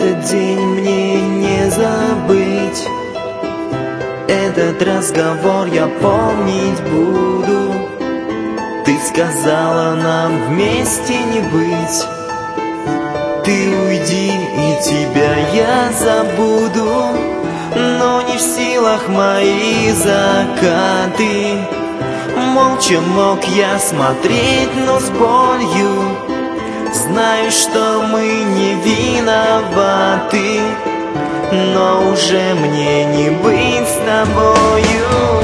Этот день мне не забыть, этот разговор я помнить буду. Ты сказала нам вместе не быть, ты уйди, и тебя я забуду. Но не в силах мои закаты, молча мог я смотреть, но с болью. Знаю, что мы не виноваты, но уже мне не быть с тобою.